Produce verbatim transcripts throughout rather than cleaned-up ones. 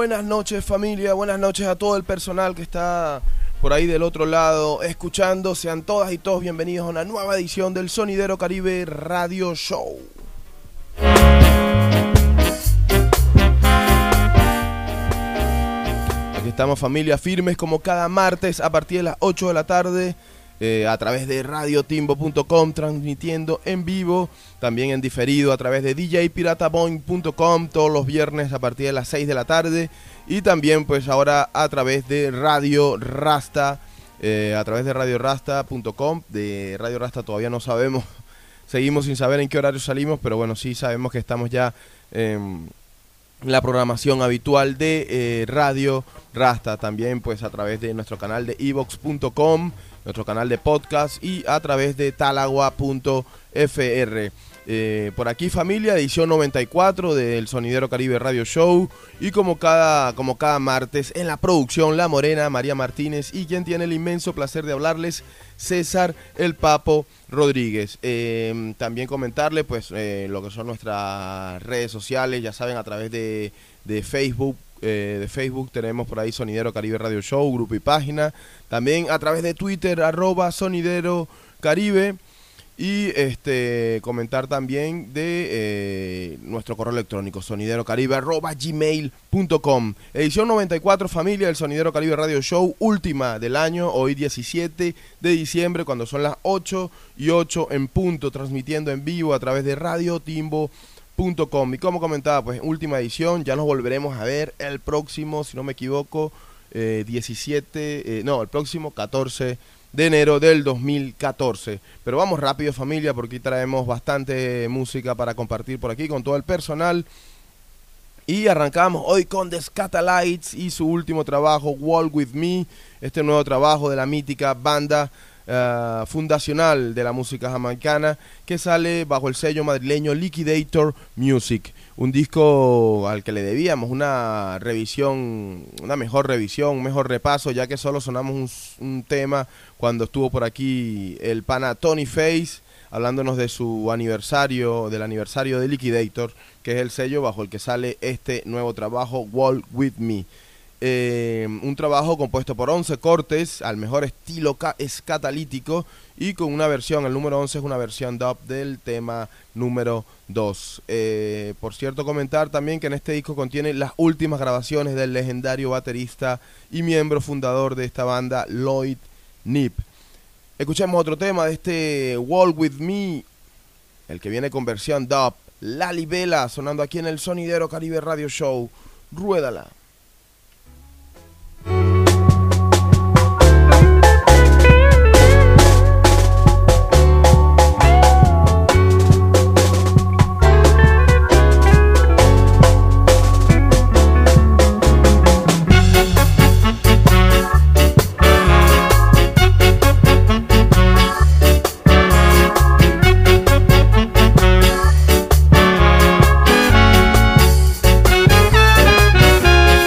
buenas noches familia, buenas noches a todo el personal que está por ahí del otro lado escuchando. Sean todas y todos bienvenidos a una nueva edición del Sonidero Caribe Radio Show. Aquí estamos familia, firmes como cada martes a partir de las ocho de la tarde. Eh, a través de radio timbo punto com, transmitiendo en vivo, también en diferido a través de d j pirata boing punto com todos los viernes a partir de las seis de la tarde, y también pues ahora a través de Radio Rasta, eh, a través de radio rasta punto com. De Radio Rasta todavía no sabemos, seguimos sin saber en qué horario salimos, pero bueno, sí sabemos que estamos ya en eh, la programación habitual de eh, Radio Rasta, también pues a través de nuestro canal de evox punto com, nuestro canal de podcast, y a través de talagua punto f r. Eh, por aquí familia, edición noventa y cuatro del Sonidero Caribe Radio Show, y como cada, como cada martes en la producción La Morena, María Martínez, y quien tiene el inmenso placer de hablarles, César El Papo Rodríguez. Eh, también comentarle pues eh, lo que son nuestras redes sociales, ya saben, a través de, de Facebook. Eh, de Facebook tenemos por ahí Sonidero Caribe Radio Show, grupo y página. También a través de Twitter, arroba Sonidero Caribe. Y este comentar también de eh, nuestro correo electrónico, soniderocaribe arroba gmail punto com. Edición noventa y cuatro familia del Sonidero Caribe Radio Show, última del año, hoy diecisiete de diciembre, cuando son las ocho y ocho en punto, transmitiendo en vivo a través de radio timbo punto com. Y como comentaba, pues última edición, ya nos volveremos a ver el próximo, si no me equivoco, eh, diecisiete, eh, no, el próximo catorce de enero del dos mil catorce. Pero vamos rápido familia, porque traemos bastante música para compartir por aquí con todo el personal. Y arrancamos hoy con The Scatalites y su último trabajo, Walk With Me, este nuevo trabajo de la mítica banda Uh, fundacional de la música jamaicana, que sale bajo el sello madrileño Liquidator Music, un disco al que le debíamos una revisión, una mejor revisión, un mejor repaso, ya que solo sonamos un, un tema cuando estuvo por aquí el pana Tony Face, hablándonos de su aniversario, del aniversario de Liquidator, que es el sello bajo el que sale este nuevo trabajo, Walk With Me. Eh, un trabajo compuesto por once cortes al mejor estilo escatalítico, y con una versión, el número once es una versión dub del tema número dos. Eh, por cierto, comentar también que en este disco contiene las últimas grabaciones del legendario baterista y miembro fundador de esta banda, Lloyd Knibb. Escuchemos otro tema de este Walk With Me, el que viene con versión dub, La Libela, sonando aquí en el Sonidero Caribe Radio Show. Ruédala. We'll be right back.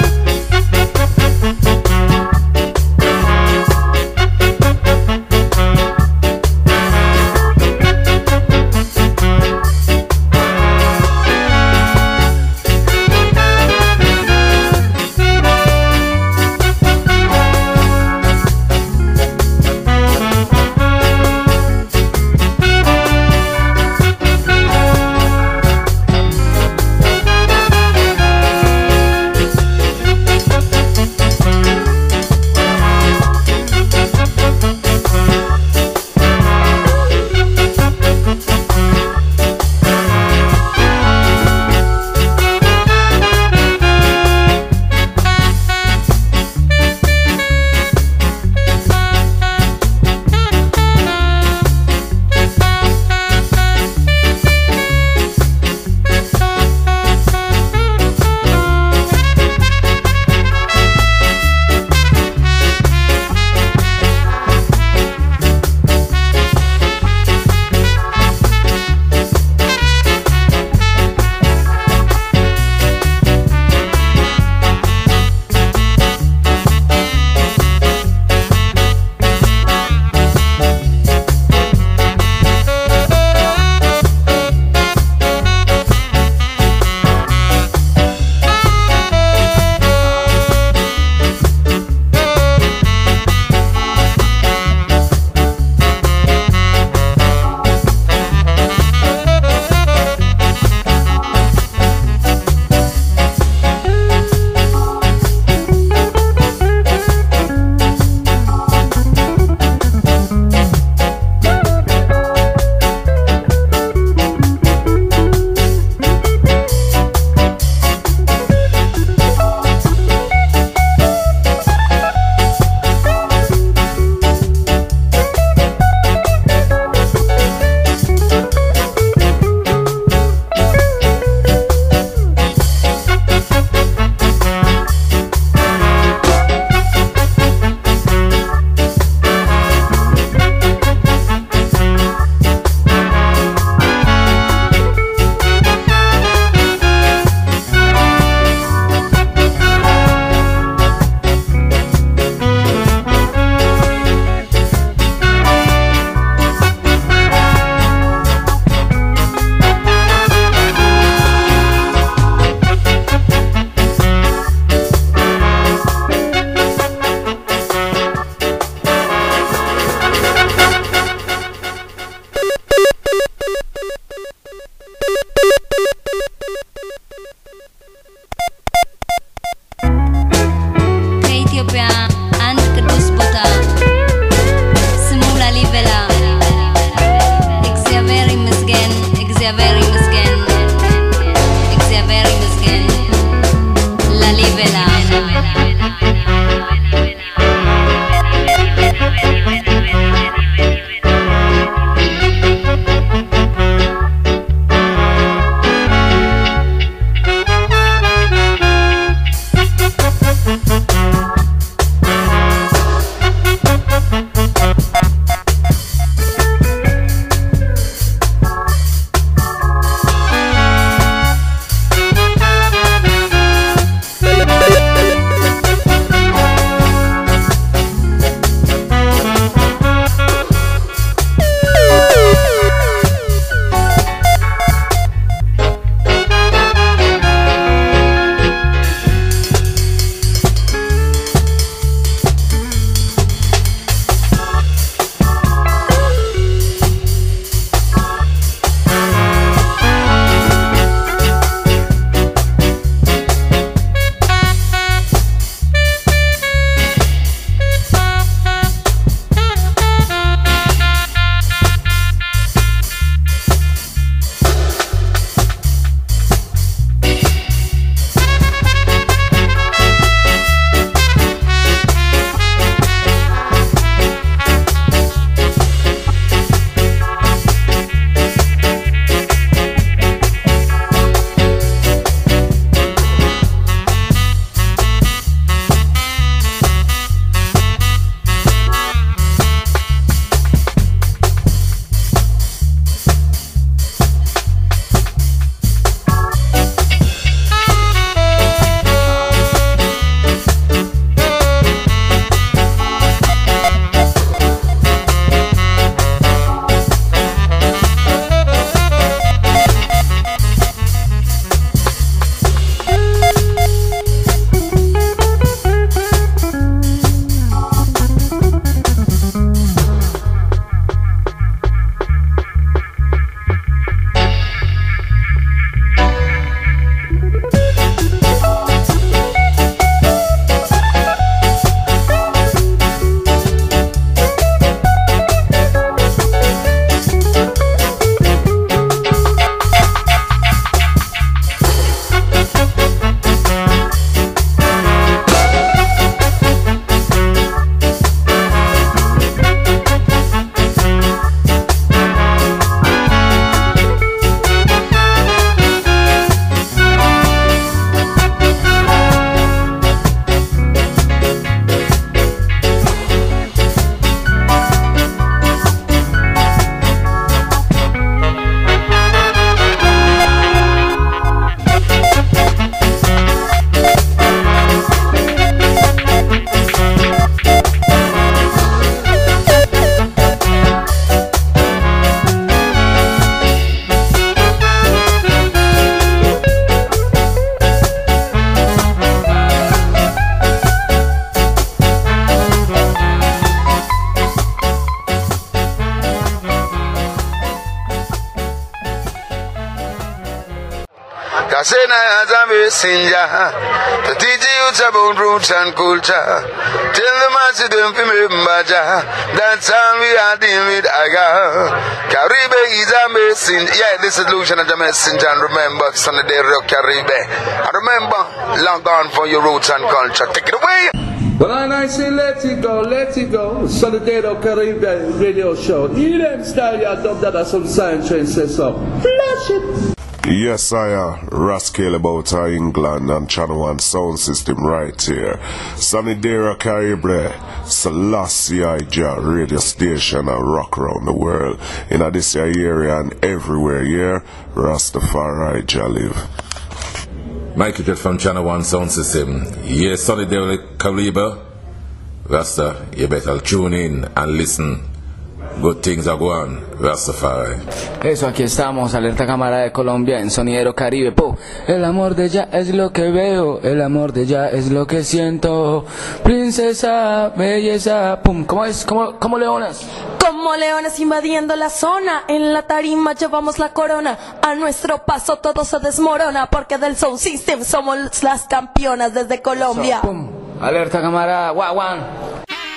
I say I as a messenger to teach you about roots and culture. Tell the masses them to remember Jah. That's all we are dealing with. I got Caribe is a messenger. Yeah, this is Lucian as a messenger. And remember, Sunday day Caribe. And remember, long gone for your roots and culture. Take it away. Well, and I say, let it go, let it go. Solidero Caribe radio show. You them style your dub that some science train says so. Flash it. Yes, I am. Rascal about uh, England and Channel One sound system right here. Solidero Caribe, Selassie Ija radio station and rock around the world. In this area and everywhere, yeah, Rastafari Ija live. Michael Jet from Channel One Sound System. Yes, Solidary Caribe. Rasta, you better tune in and listen. Good things are going, Rastafari. Eso, aquí estamos, Alerta Cámara de Colombia en Sonidero Caribe. Po. El amor de ella es lo que veo, el amor de ella es lo que siento. Princesa, belleza, pum. ¿Cómo es? ¿Cómo, cómo leonas? Como leones invadiendo la zona, en la tarima llevamos la corona. A nuestro paso todo se desmorona, porque del Sound System somos las campeonas desde Colombia. So, pum. Alerta Cámara, guaguán.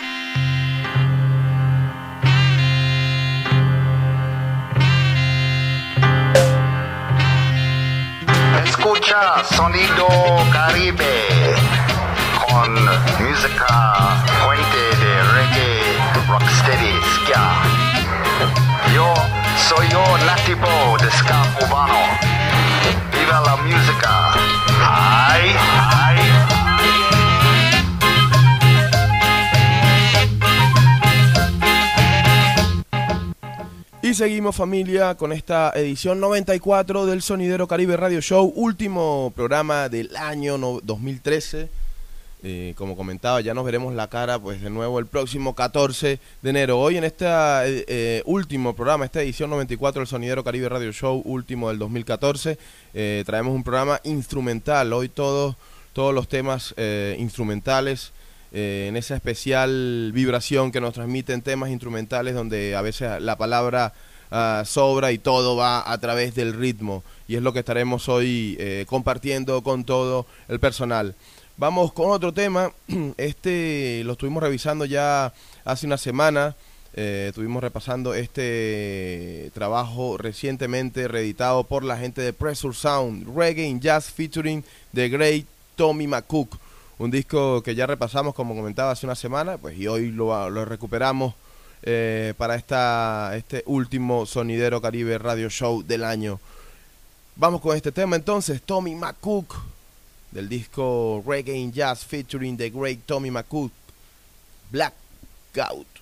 Escucha Sonido Caribe con música fuente de reggae, rocksteady, ska. Yo soy yo nativo de ska cubano. Viva la música. Ay, ay. Y seguimos, familia, con esta edición noventa y cuatro del Sonidero Caribe Radio Show, último programa del año dos mil trece. Eh, como comentaba, ya nos veremos la cara pues de nuevo el próximo catorce de enero. Hoy en este eh, último programa, esta edición noventa y cuatro del Sonidero Caribe Radio Show, último del dos mil catorce, eh, traemos un programa instrumental. Hoy todos, todos los temas eh, instrumentales. Eh, en esa especial vibración que nos transmiten temas instrumentales donde a veces la palabra uh, sobra y todo va a través del ritmo, y es lo que estaremos hoy eh, compartiendo con todo el personal. Vamos con otro tema. Este lo estuvimos revisando ya hace una semana. Eh, estuvimos repasando este trabajo recientemente reeditado por la gente de Pressure Sound, Reggae in Jazz featuring The Great Tommy McCook. Un disco que ya repasamos, como comentaba, hace una semana, pues, y hoy lo, lo recuperamos eh, para esta, este último Sonidero Caribe Radio Show del año. Vamos con este tema entonces, Tommy McCook, del disco Reggae in Jazz featuring The Great Tommy McCook, Blackout.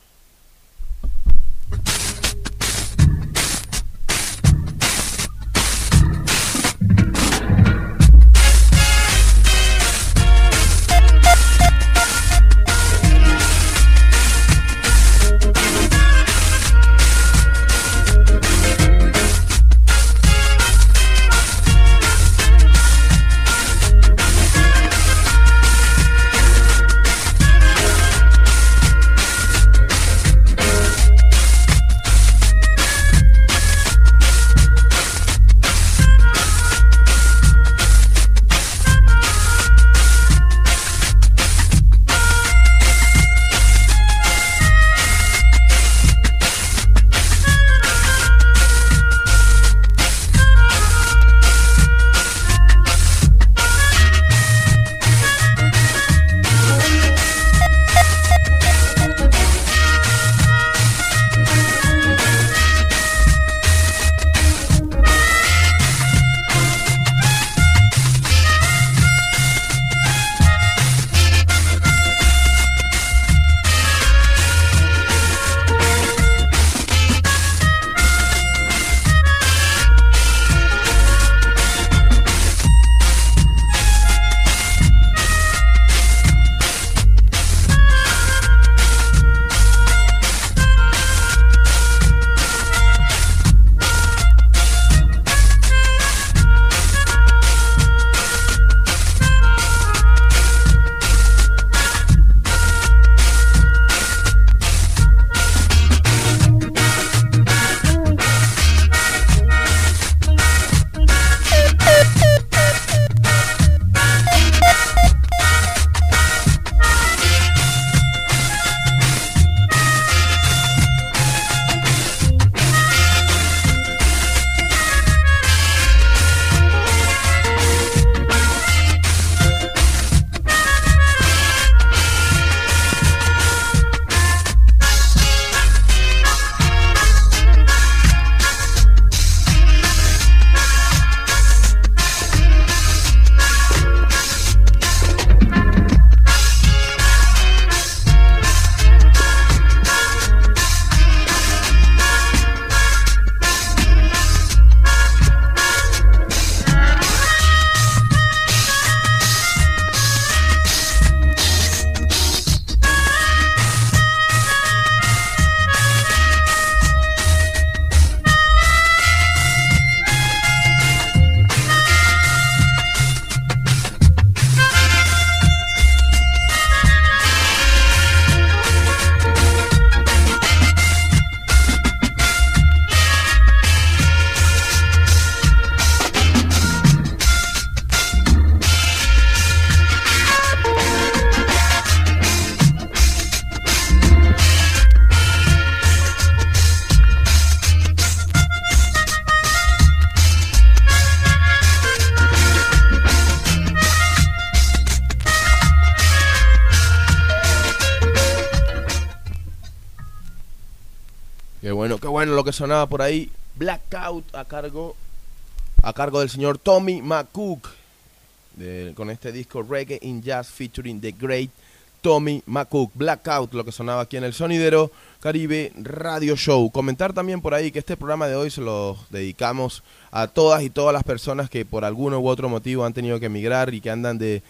Qué bueno, qué bueno lo que sonaba por ahí. Blackout a cargo a cargo del señor Tommy McCook, de, con este disco Reggae in Jazz featuring The Great Tommy McCook. Blackout, lo que sonaba aquí en el Sonidero Caribe Radio Show. Comentar también por ahí que este programa de hoy se lo dedicamos a todas y todas las personas que por alguno u otro motivo han tenido que emigrar y que andan de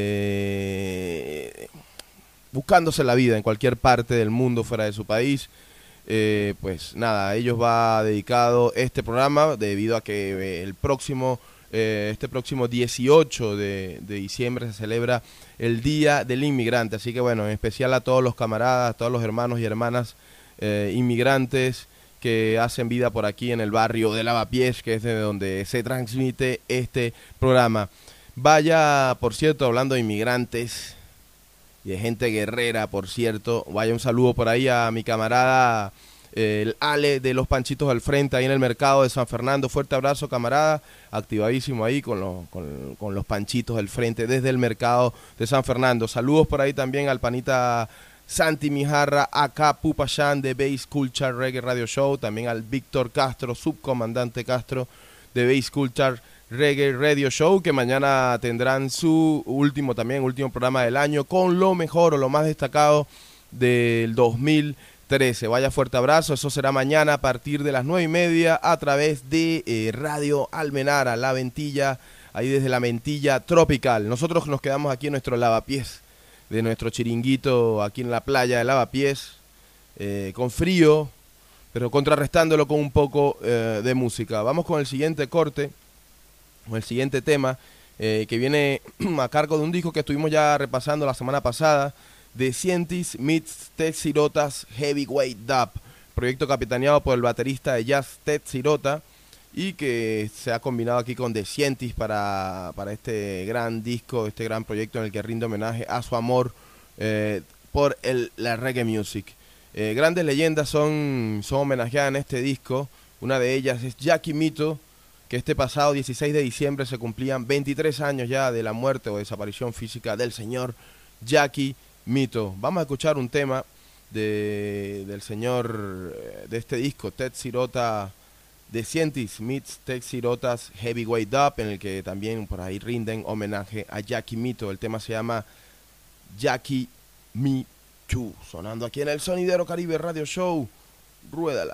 eh, buscándose la vida en cualquier parte del mundo fuera de su país. Eh, pues nada, a ellos va dedicado este programa debido a que eh, el próximo eh, este próximo dieciocho de, de diciembre se celebra el Día del Inmigrante, así que bueno, en especial a todos los camaradas, a todos los hermanos y hermanas eh, inmigrantes que hacen vida por aquí en el barrio de Lavapiés, que es de donde se transmite este programa. Vaya, por cierto, hablando de inmigrantes y de gente guerrera, por cierto, vaya un saludo por ahí a mi camarada eh, el Ale de los Panchitos al Frente, ahí en el mercado de San Fernando. Fuerte abrazo, camarada, activadísimo ahí con, lo, con, con los Panchitos al Frente desde el mercado de San Fernando. Saludos por ahí también al panita Santi Mijarra, acá Pupayán de Bass Culture Reggae Radio Show, también al Víctor Castro, subcomandante Castro de Bass Culture Reggae Radio Show, que mañana tendrán su último también, último programa del año con lo mejor o lo más destacado del dos mil trece. Vaya fuerte abrazo, eso será mañana a partir de las nueve y media a través de eh, Radio Almenara, La Ventilla, ahí desde la Ventilla Tropical. Nosotros nos quedamos aquí en nuestro lavapiés, de nuestro chiringuito aquí en la playa de Lavapiés, eh, con frío, pero contrarrestándolo con un poco eh, de música. Vamos con el siguiente corte, con el siguiente tema, eh, que viene a cargo de un disco que estuvimos ya repasando la semana pasada, The Scientist meets Ted Sirota's Heavyweight Dub, proyecto capitaneado por el baterista de jazz Ted Sirota, y que se ha combinado aquí con The Scientist para, para este gran disco, este gran proyecto en el que rinde homenaje a su amor eh, por el, la reggae music. Eh, grandes leyendas son, son homenajeadas en este disco. Una de ellas es Jackie Mito, que este pasado dieciséis de diciembre se cumplían veintitrés años ya de la muerte o desaparición física del señor Jackie Mito. Vamos a escuchar un tema de, del señor de este disco, Ted Sirota, The Scientist meets Ted Sirota's Heavyweight Dub, en el que también por ahí rinden homenaje a Jackie Mito. El tema se llama Jackie Me Too, sonando aquí en el Sonidero Caribe Radio Show. Ruédala.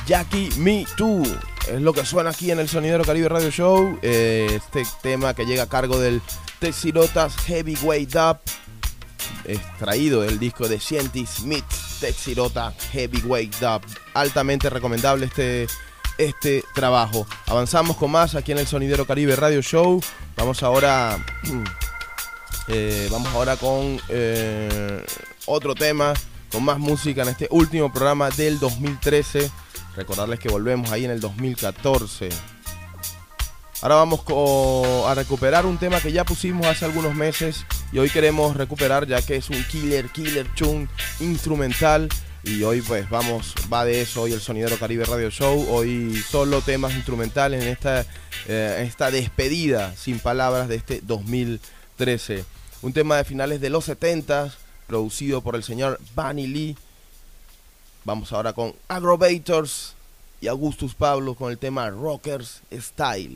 Jackie Me Too. Es lo que suena aquí en el Sonidero Caribe Radio Show. Eh, este tema que llega a cargo del Texirotas Heavyweight Dub, extraído del disco de Scienti Smith, Texirota Heavyweight Dub. Altamente recomendable este, este trabajo. Avanzamos con más aquí en el Sonidero Caribe Radio Show. Vamos ahora, eh, vamos ahora con eh, otro tema, con más música en este último programa del dos mil trece. Recordarles que volvemos ahí en el dos mil catorce. Ahora vamos a recuperar un tema que ya pusimos hace algunos meses y hoy queremos recuperar, ya que es un killer, killer tune instrumental. Y hoy pues vamos, va de eso hoy el Sonidero Caribe Radio Show. Hoy solo temas instrumentales en esta, eh, esta despedida sin palabras de este dos mil trece. Un tema de finales de los setenta, producido por el señor Bunny Lee. Vamos ahora con Aggrovators y Augustus Pablo con el tema Rockers Style.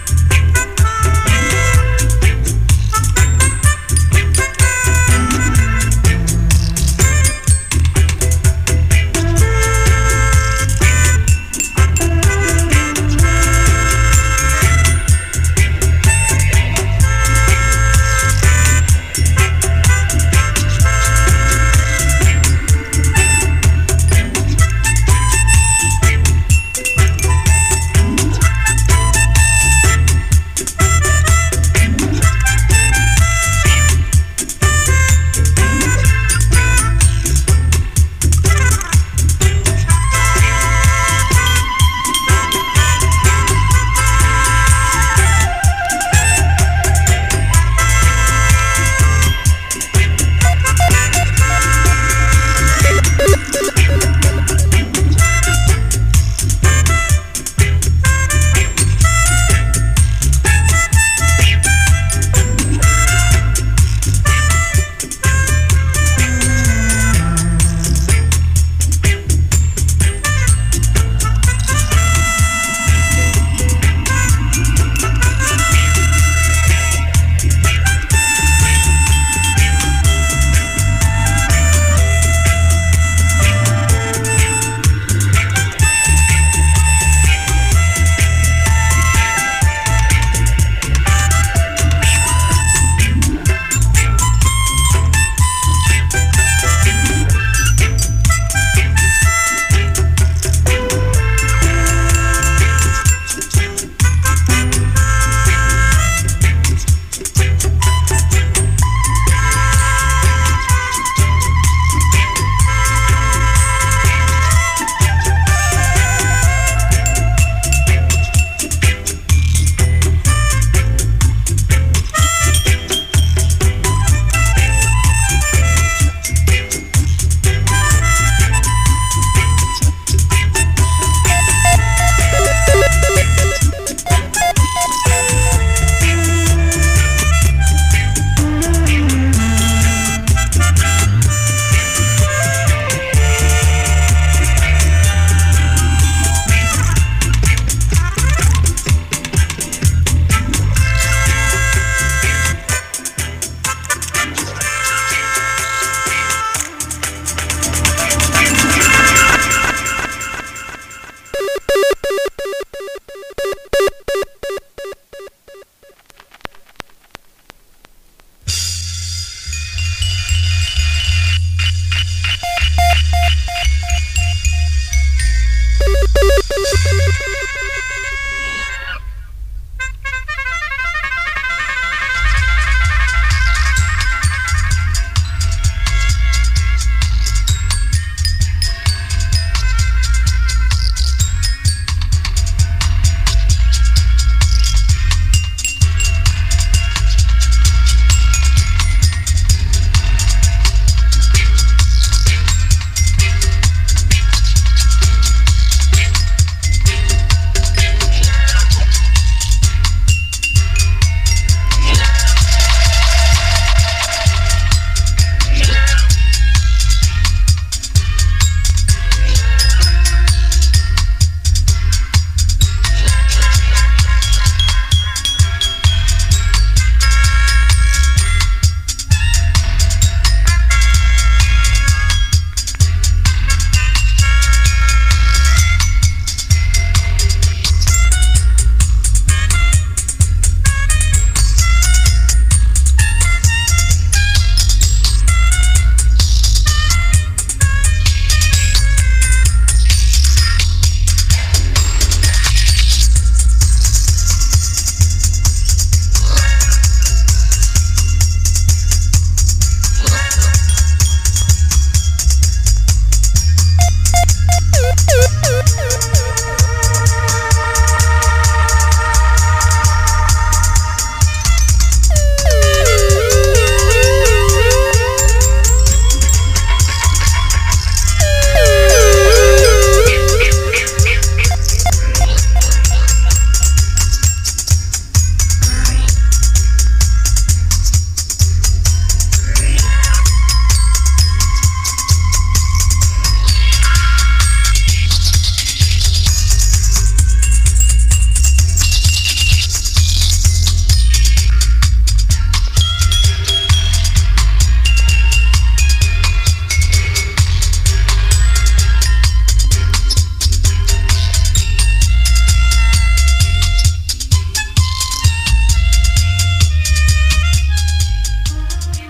We'll be right back.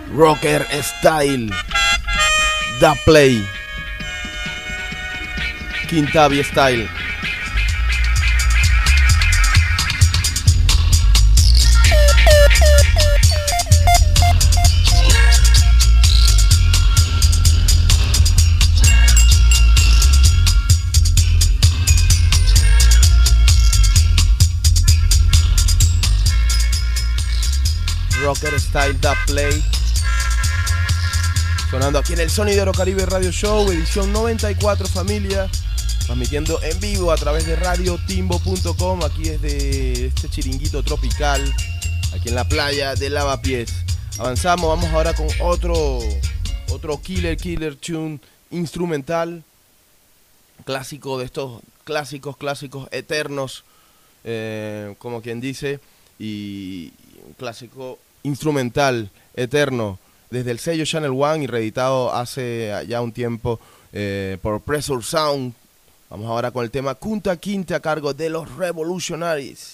Rocker Style, Da Play, Quintavi Style. Rocker Style, Da Play. Sonando aquí en el Sonidero Caribe Radio Show, edición noventa y cuatro, familia. Transmitiendo en vivo a través de radio timbo punto com, aquí desde este chiringuito tropical, aquí en la playa de Lavapiés. Avanzamos, vamos ahora con otro, otro killer, killer tune instrumental. Clásico de estos clásicos, clásicos eternos, eh, como quien dice, y un clásico instrumental eterno desde el sello Channel One y reeditado hace ya un tiempo eh, por Pressure Sound. Vamos ahora con el tema Kunta Kinte a cargo de los Revolutionaries.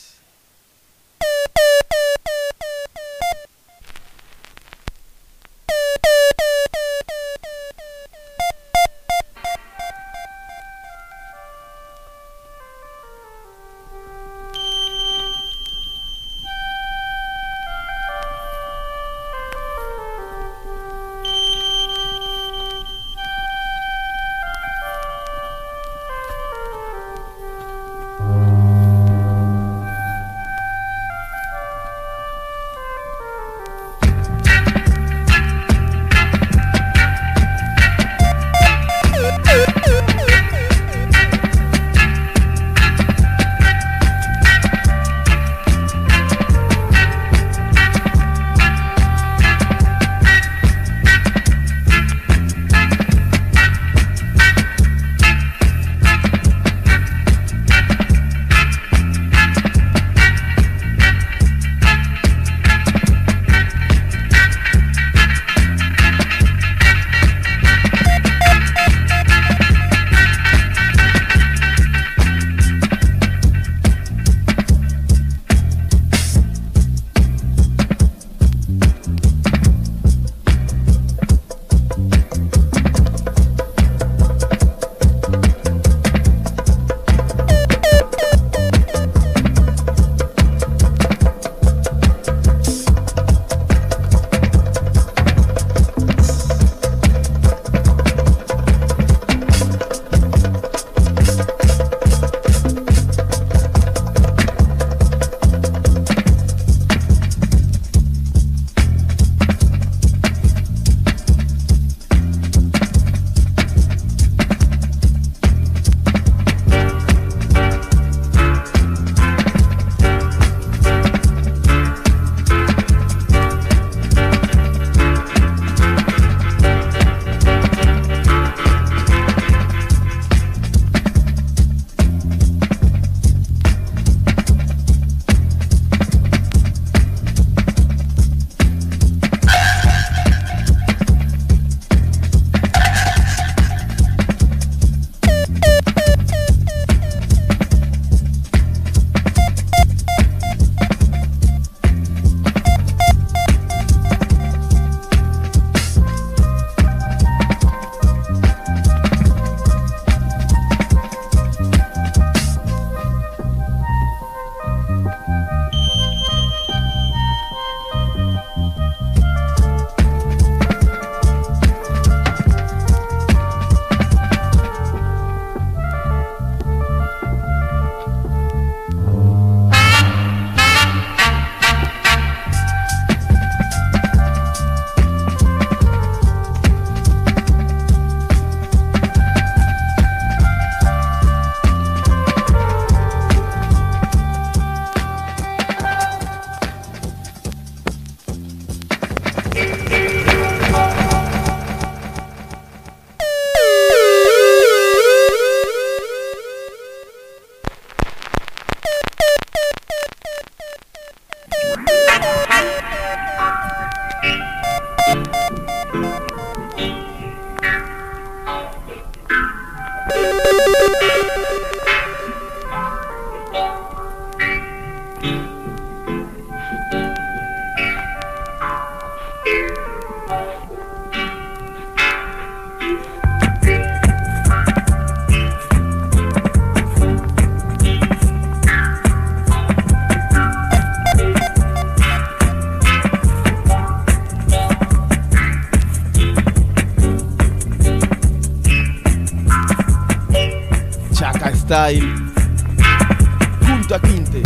Style, Kunta Kinte.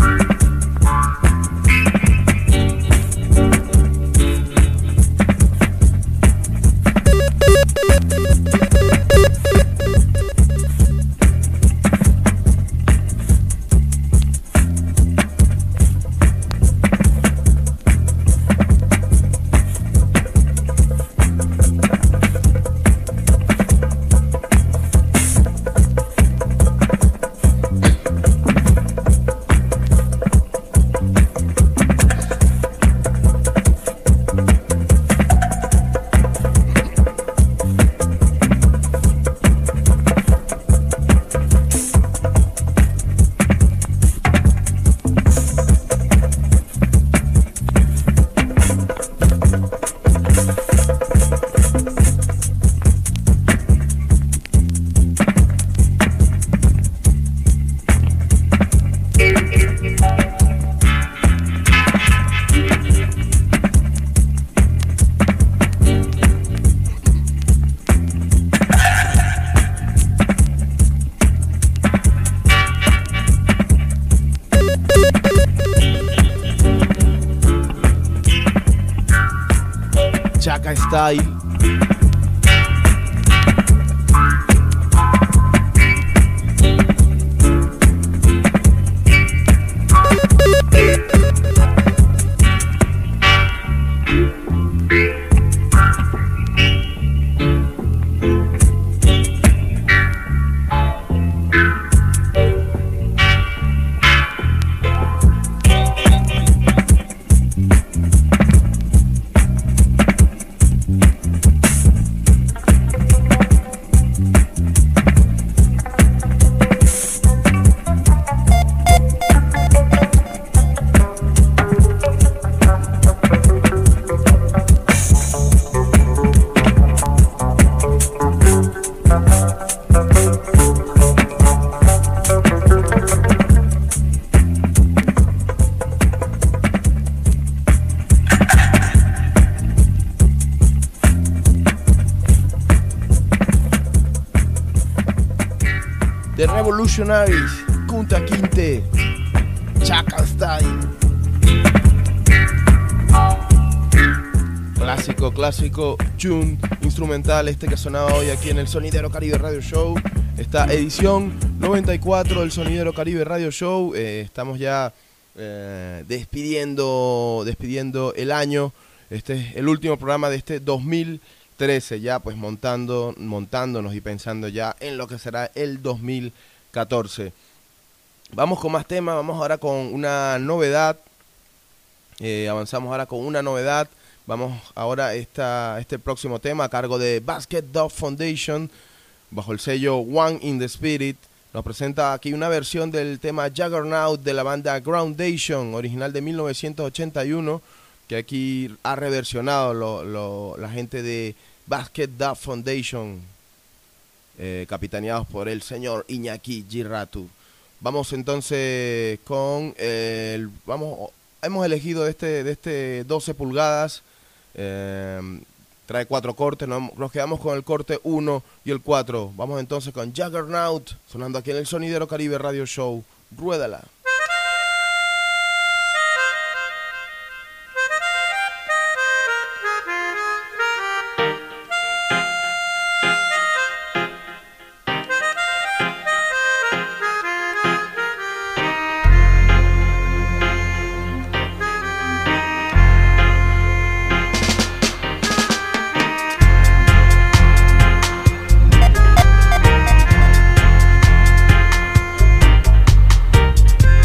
Chaka Style. The Revolutionaries, Kunta Kinte, Chaka Style. Clásico, clásico, tune instrumental este que sonaba hoy aquí en el Sonidero Caribe Radio Show. Esta edición noventa y cuatro del Sonidero Caribe Radio Show. Eh, estamos ya eh, despidiendo, despidiendo el año. Este es el último programa de este dos mil trece, ya pues montando, montándonos y pensando ya en lo que será el dos mil catorce. Vamos con más temas, vamos ahora con una novedad. Eh, avanzamos ahora con una novedad. Vamos ahora esta, este próximo tema a cargo de Basket Dog Foundation, bajo el sello One in the Spirit. Nos presenta aquí una versión del tema Juggernaut de la banda Groundation, original de mil novecientos ochenta y uno, que aquí ha reversionado lo, lo, la gente de Basket Dog Foundation, eh, capitaneados por el señor Iñaki Giratu. Vamos entonces con eh, el, vamos, hemos elegido de este, de este doce pulgadas, eh, trae cuatro cortes, nos, nos quedamos con el corte uno y el cuatro. Vamos entonces con Juggernaut, sonando aquí en el Sonidero Caribe Radio Show. Ruédala. We'll be right back.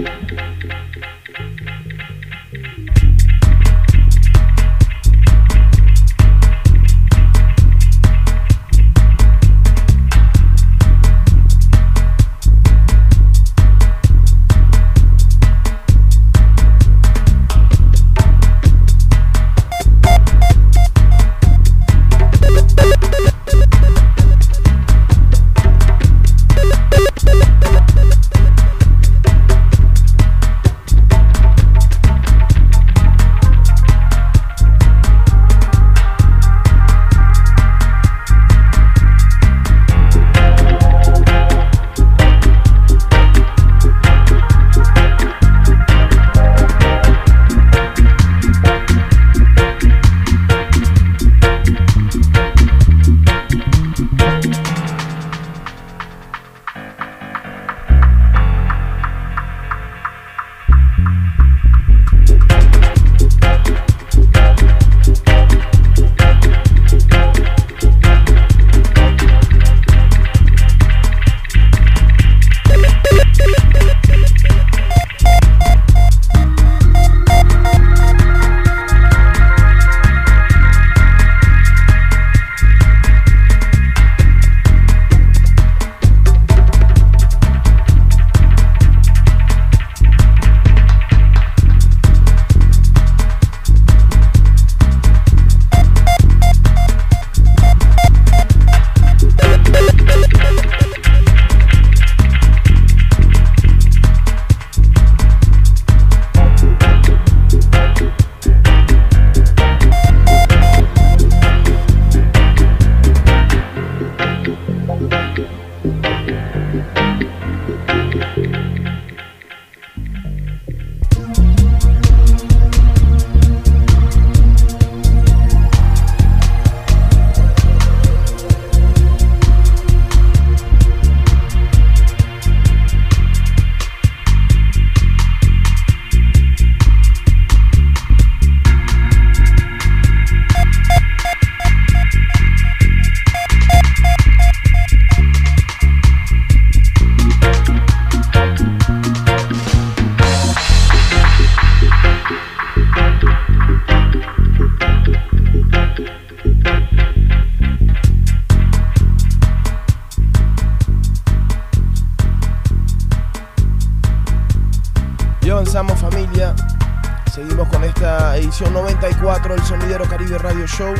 avanzamos, familia. Seguimos con esta edición noventa y cuatro del Sonidero Caribe Radio Show.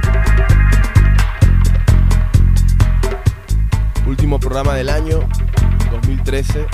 Último programa del año dos mil trece.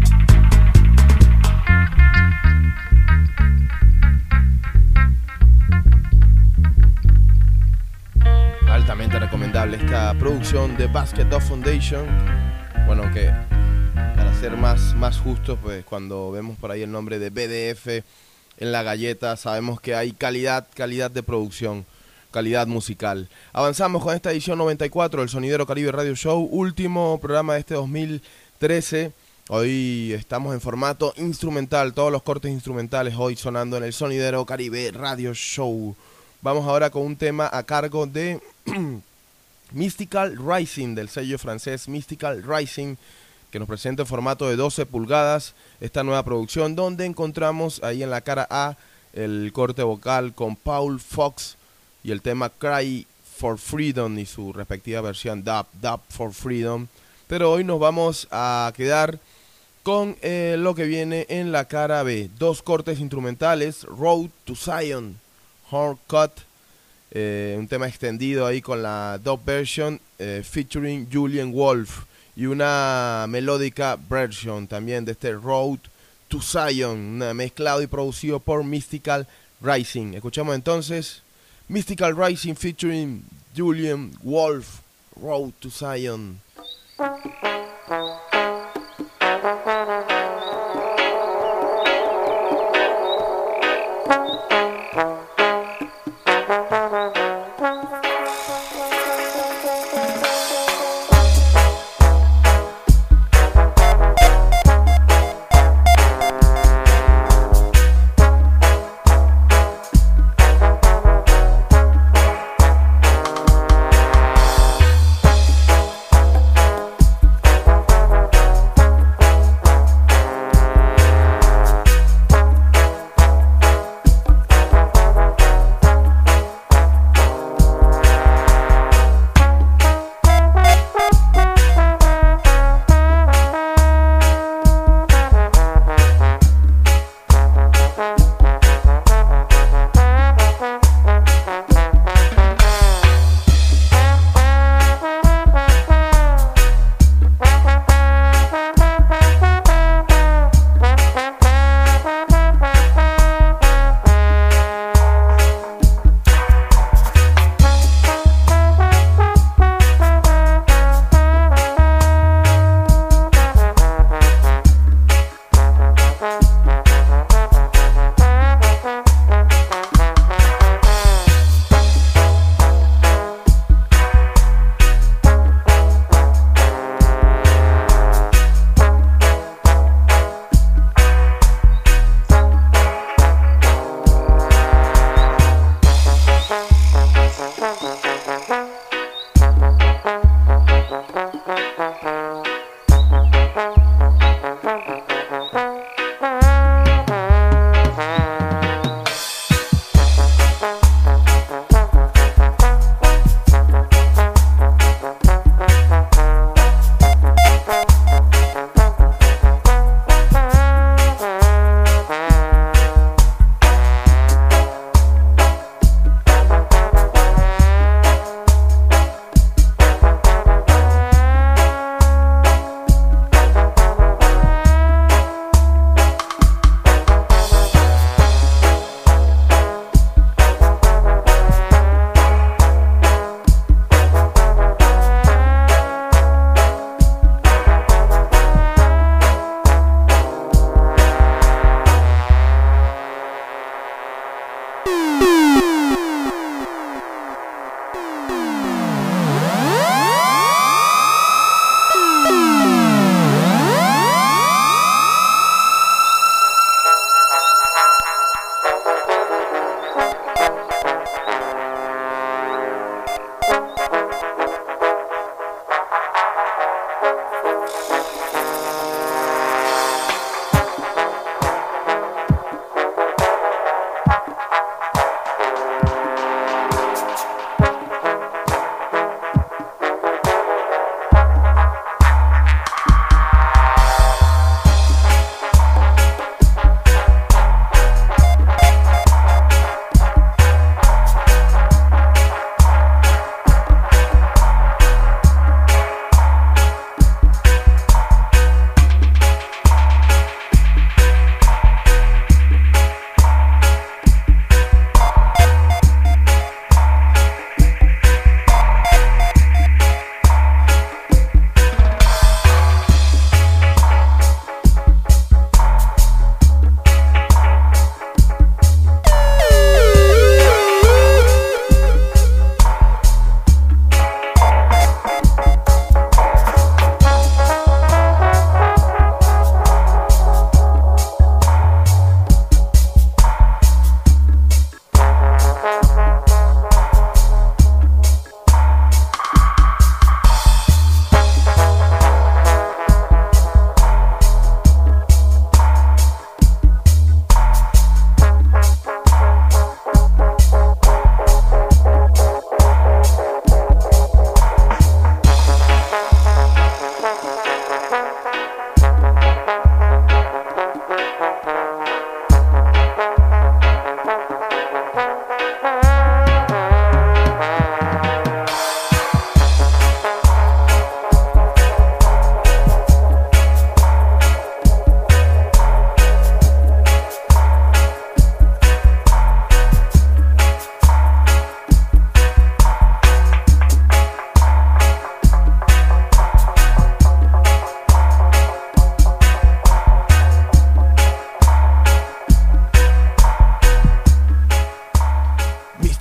Altamente recomendable esta producción de Basket Dog Foundation. Bueno, que para ser más, más justos, pues cuando vemos por ahí el nombre de B D F en la galleta, sabemos que hay calidad, calidad de producción, calidad musical. Avanzamos con esta edición noventa y cuatro del Sonidero Caribe Radio Show, último programa de este dos mil trece. Hoy estamos en formato instrumental, todos los cortes instrumentales hoy sonando en el Sonidero Caribe Radio Show. Vamos ahora con un tema a cargo de Mystical Rising, del sello francés Mystical Rising, que nos presenta en formato de doce pulgadas esta nueva producción, donde encontramos ahí en la cara A el corte vocal con Paul Fox y el tema Cry for Freedom y su respectiva versión Dub, Dub for Freedom. Pero hoy nos vamos a quedar con eh, lo que viene en la cara B, dos cortes instrumentales, Road to Zion, Horn Cut, eh, un tema extendido ahí con la dub version eh, featuring Julian Wolf, y una melódica version también de este Road to Zion, mezclado y producido por Mystical Rising. Escuchamos entonces Mystical Rising featuring Julian Wolf, Road to Zion.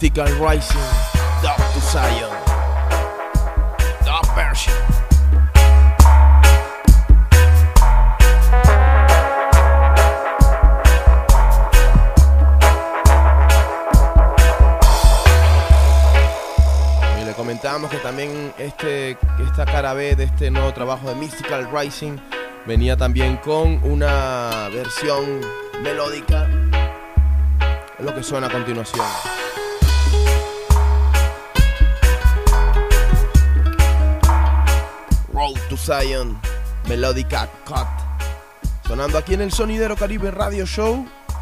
Mystical Rising, Dog to Zion, Dog version. Y le comentábamos que también este, esta cara B de este nuevo trabajo de Mystical Rising venía también con una versión melódica. Es lo que suena a continuación. Road to Zion, Melodica Cut. Sonando aquí en el Sonidero Caribe Radio Show.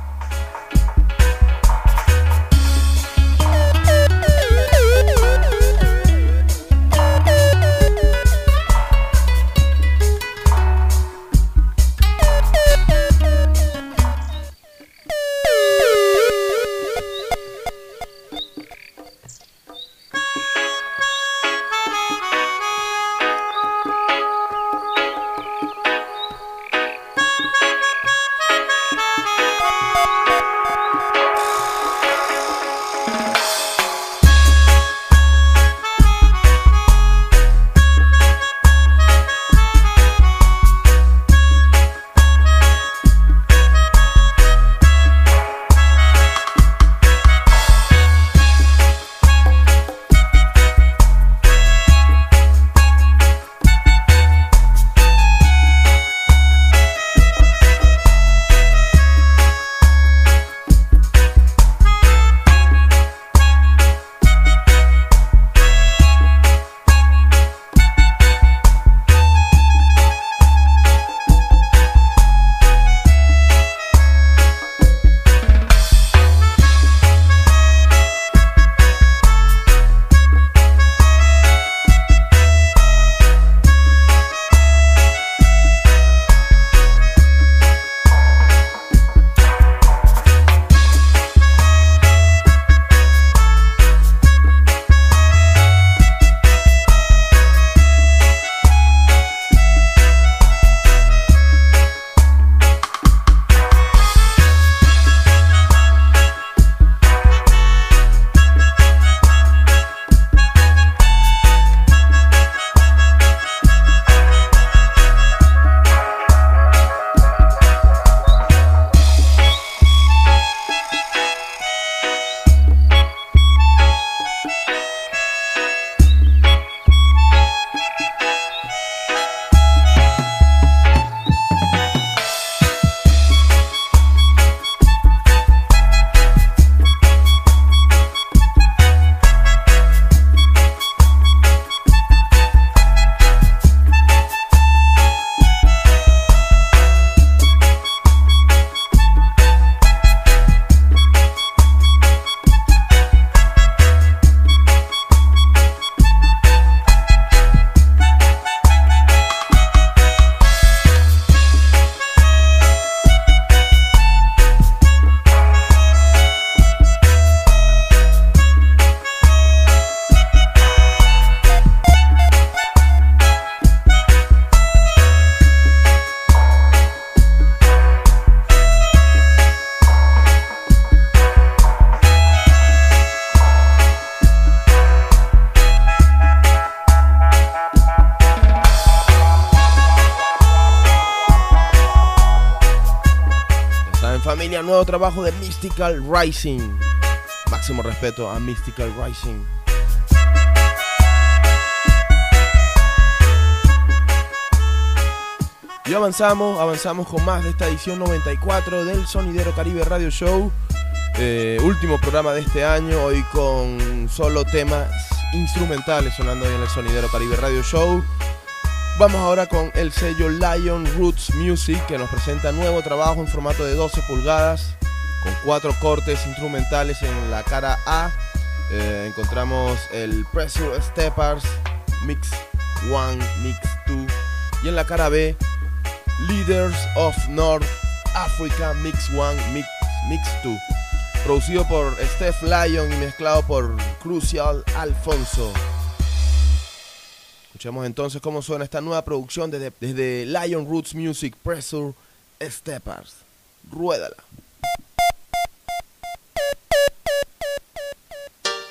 Familia, nuevo trabajo de Mystical Rising. Máximo respeto a Mystical Rising. Y avanzamos, avanzamos con más de esta edición noventa y cuatro del Sonidero Caribe Radio Show. Eh, último programa de este año, hoy con solo temas instrumentales sonando hoy en el Sonidero Caribe Radio Show. Vamos ahora con el sello Lion Roots Music, que nos presenta nuevo trabajo en formato de doce pulgadas, con cuatro cortes instrumentales en la cara A. Eh, encontramos el Pressure Steppers Mix uno, Mix dos, y en la cara B, Leaders of North Africa Mix uno, Mix, Mix dos. Producido por Steph Lion y mezclado por Crucial Alfonso. Escuchemos entonces cómo suena esta nueva producción desde, desde Lion Roots Music, Pressure Steppers. Ruédala.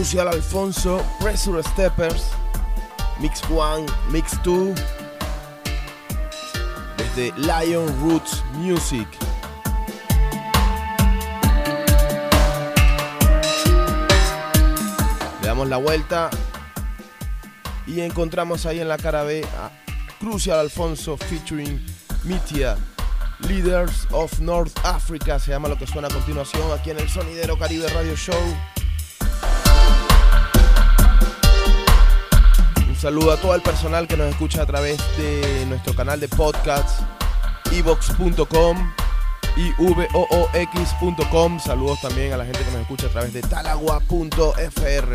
Crucial Alfonso, Pressure Steppers, Mix uno, Mix dos, desde Lion Roots Music. Le damos la vuelta y encontramos ahí en la cara B a Crucial Alfonso featuring Mitia, Leaders of North Africa, se llama lo que suena a continuación aquí en el Sonidero Caribe Radio Show. Un saludo a todo el personal que nos escucha a través de nuestro canal de podcasts, evox punto com y voox punto com. Saludos también a la gente que nos escucha a través de talagua punto f r.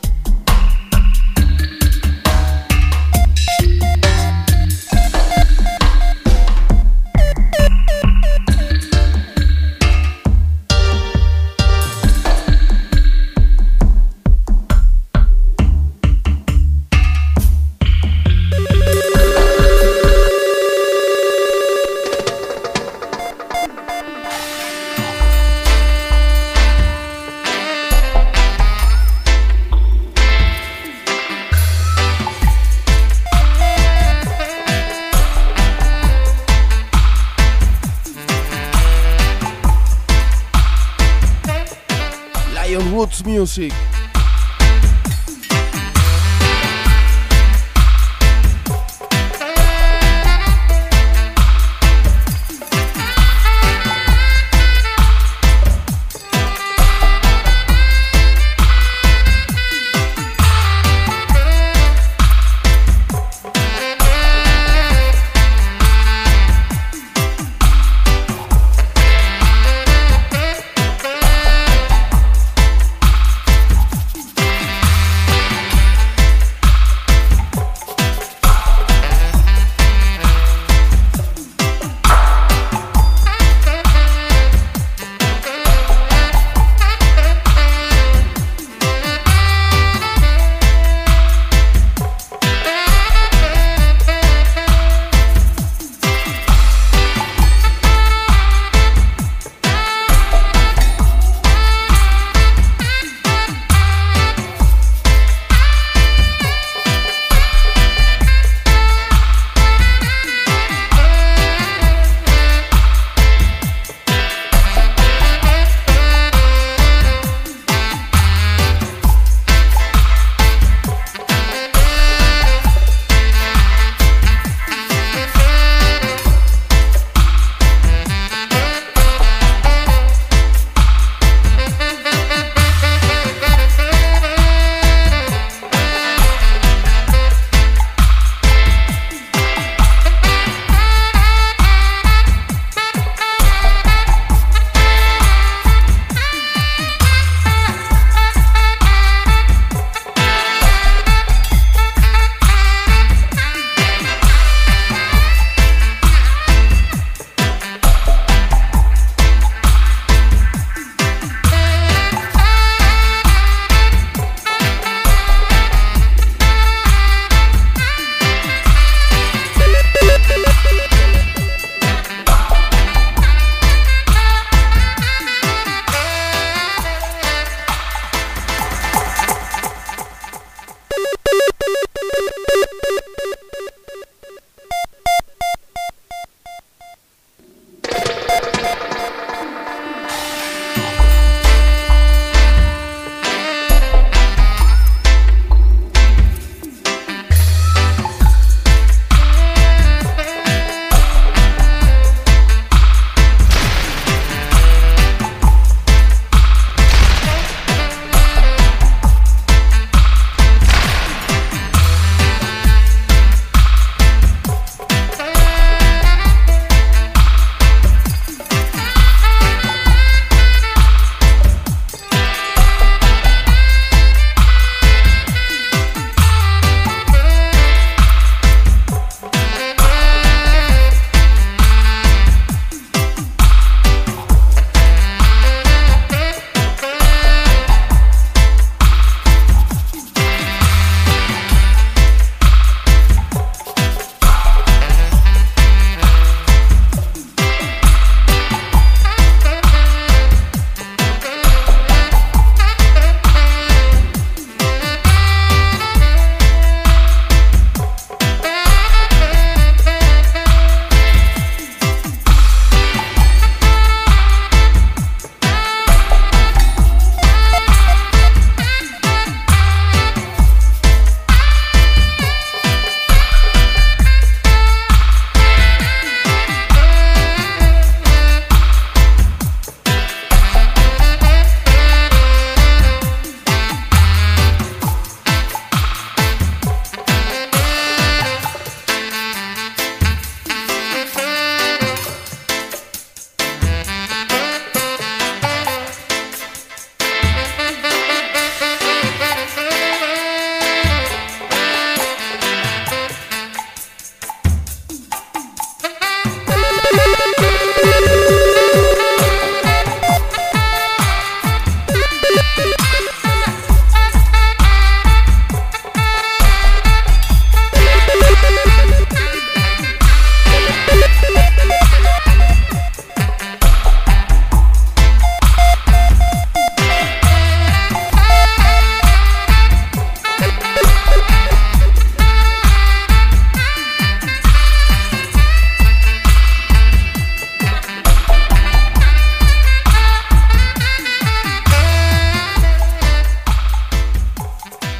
Roots Music.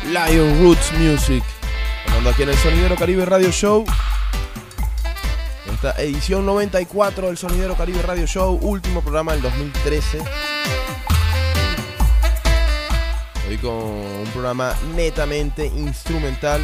Lion Roots Music. Hablando aquí en el Sonidero Caribe Radio Show. Esta edición noventa y cuatro del Sonidero Caribe Radio Show, último programa del dos mil trece. Hoy con un programa netamente instrumental.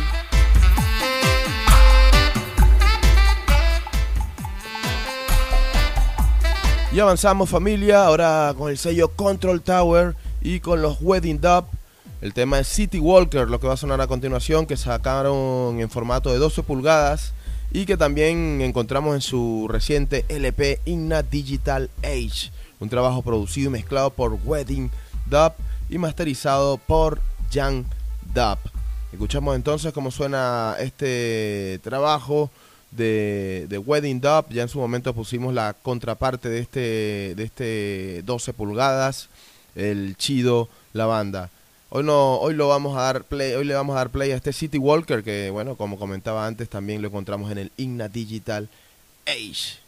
Y avanzamos, familia, ahora con el sello Control Tower y con los Wedding Dub. El tema es City Walker, lo que va a sonar a continuación, que sacaron en formato de doce pulgadas y que también encontramos en su reciente L P Igna Digital Age. Un trabajo producido y mezclado por Wedding Dub y masterizado por Jan Dub. Escuchamos entonces cómo suena este trabajo de, de Wedding Dub. Ya en su momento pusimos la contraparte de este, de este doce pulgadas, el Chido La Banda. Hoy no, hoy lo vamos a dar play, hoy le vamos a dar play a este City Walker, que bueno, como comentaba antes, también lo encontramos en el Igna Digital Age.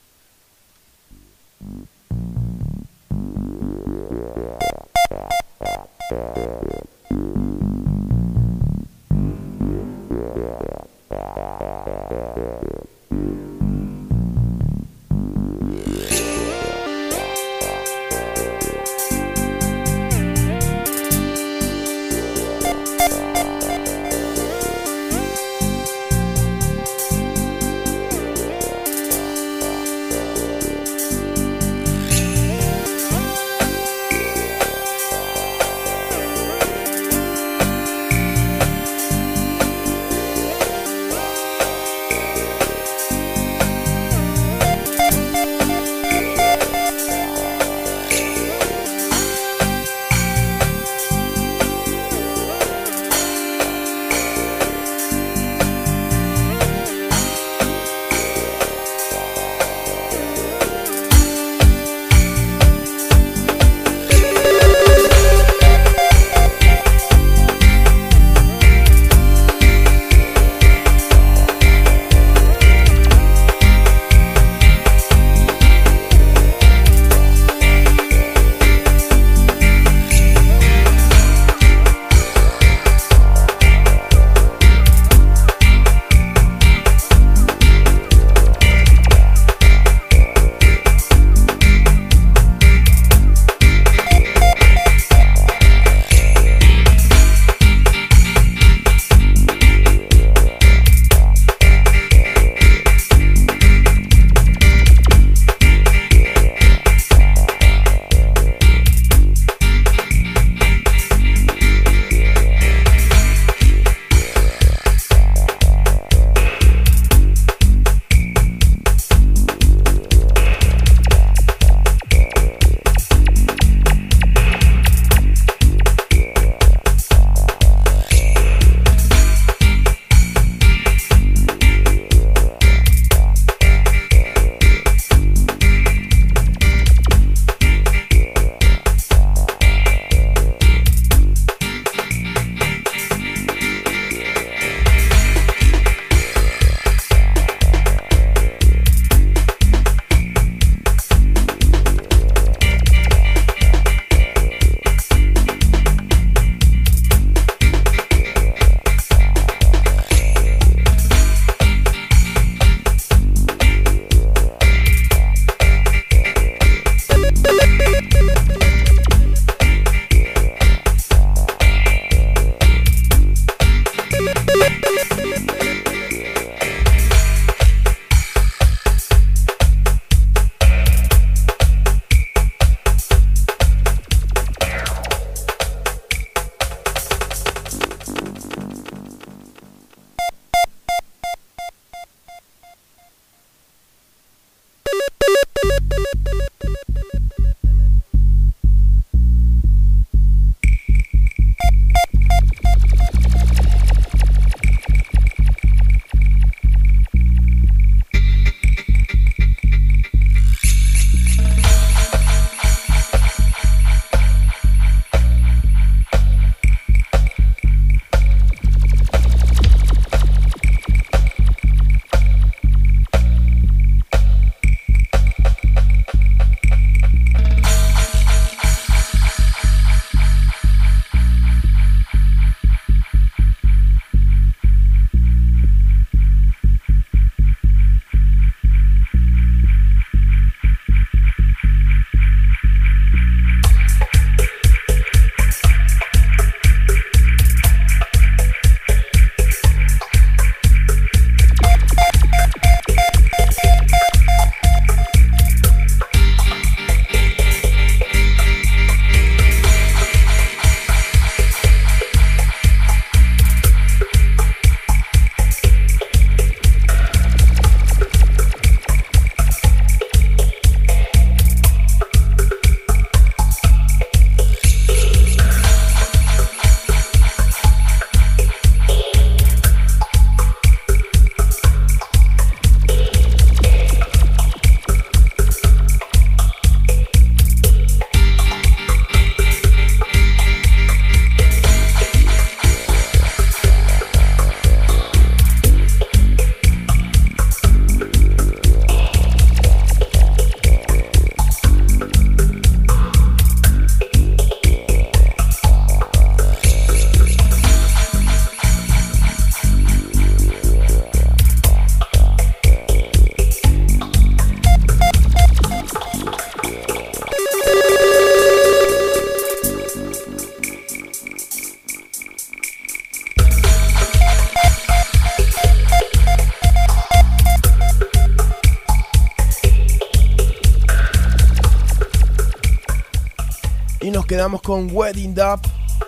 quedamos con Wedding Dub.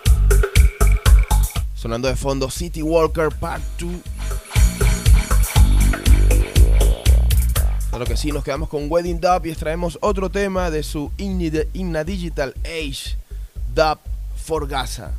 Sonando de fondo City Walker Part dos. Claro que sí, nos quedamos con Wedding Dub y extraemos otro tema de su Inna Digital Age, Dub for Gaza.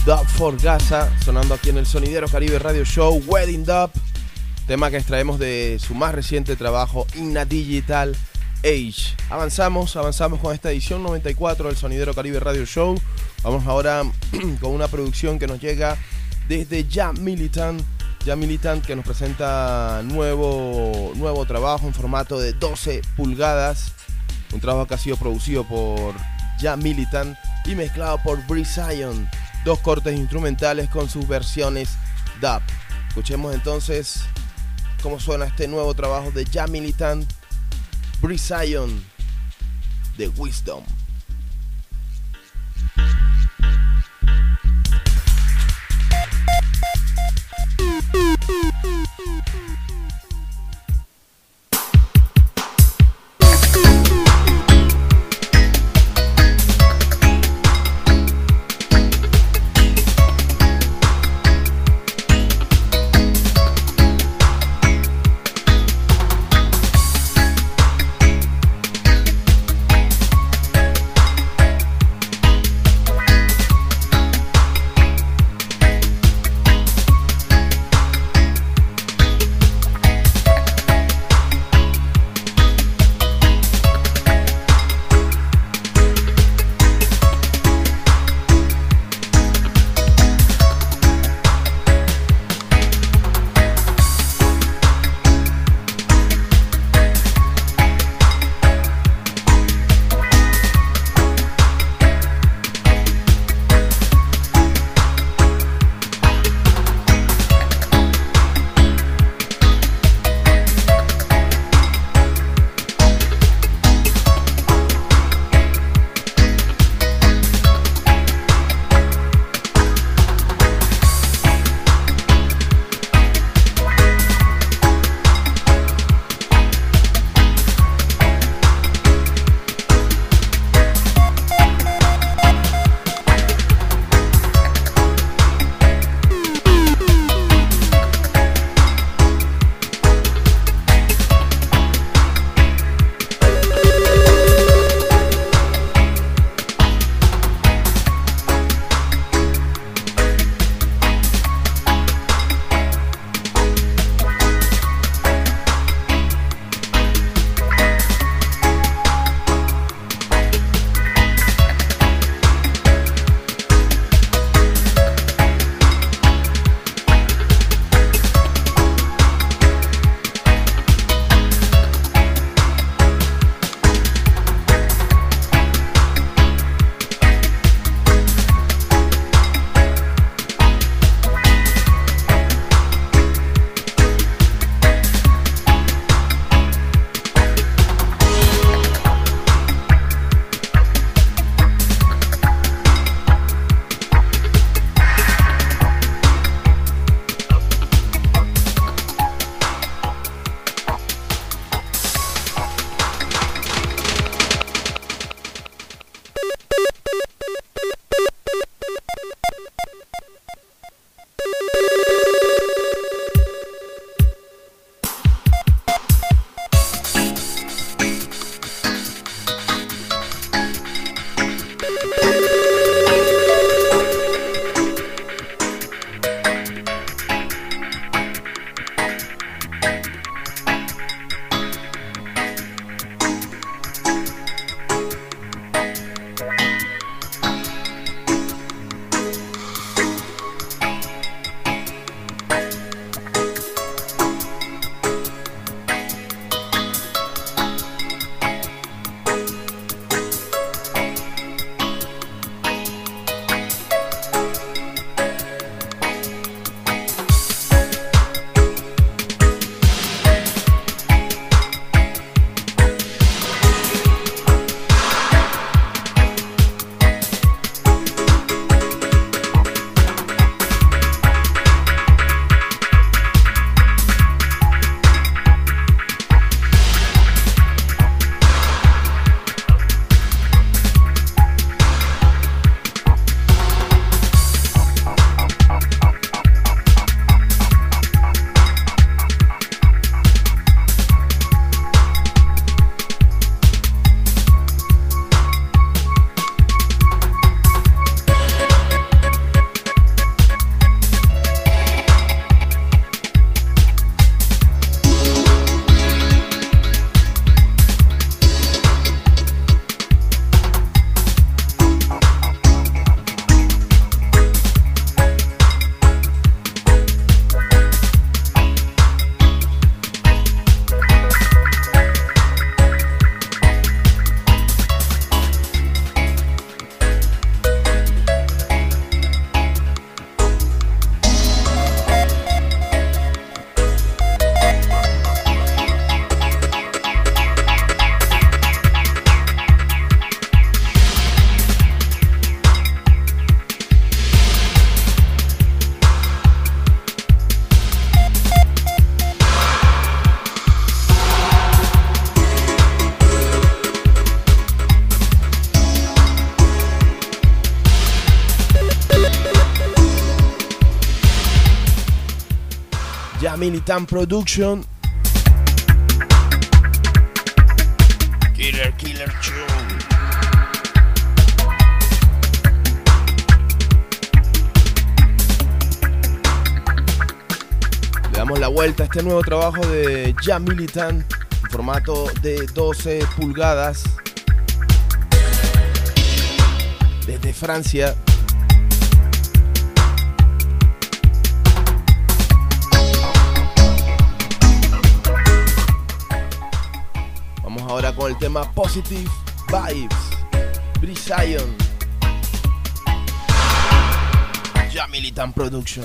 Dub for Gaza, sonando aquí en el Sonidero Caribe Radio Show, Wedding Dub, tema que extraemos de su más reciente trabajo, Inna Digital Age. Avanzamos, avanzamos con esta edición noventa y cuatro del Sonidero Caribe Radio Show. Vamos ahora con una producción que nos llega desde Ja Militant, Ja Militant, que nos presenta nuevo, nuevo trabajo en formato de doce pulgadas, un trabajo que ha sido producido por Ja Militant y mezclado por Breeze Zion. Dos cortes instrumentales con sus versiones dub. Escuchemos entonces cómo suena este nuevo trabajo de Ja Militant, Breeze Zion, The Wisdom. We'll be right back. Militant Production. Killer, killer tune. Le damos la vuelta a este nuevo trabajo de Ja Militant en formato de doce pulgadas desde Francia. Ahora con el tema Positive Vibes, Brizion, Ja Militant Production.